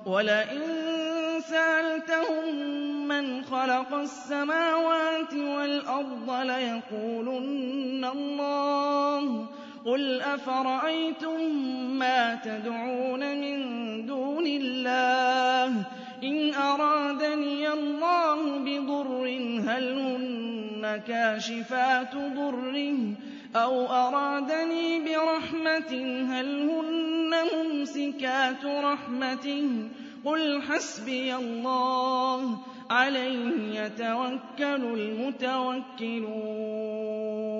وَلَئِن سَأَلْتَهُم مَّنْ خَلَقَ السَّمَاوَاتِ وَالْأَرْضَ لَيَقُولُنَّ اللَّهُ ۚ قُلْ أَفَرَأَيْتُم مَّا تَدْعُونَ مِن دُونِ اللَّهِ إِنْ أَرَادَنِيَ اللَّهُ بِضُرٍّ هَلْ هُنَّ كَاشِفَاتُ ضُرِّهِ أَوْ أَرَادَنِي بِرَحْمَةٍ هَلْ هُنَّ مُمْسِكَاتُ رَحْمَتِهِ قُلْ حَسْبِيَ اللَّهُ عَلَيْهِ يَتَوَكَّلُ الْمُتَوَكِّلُونَ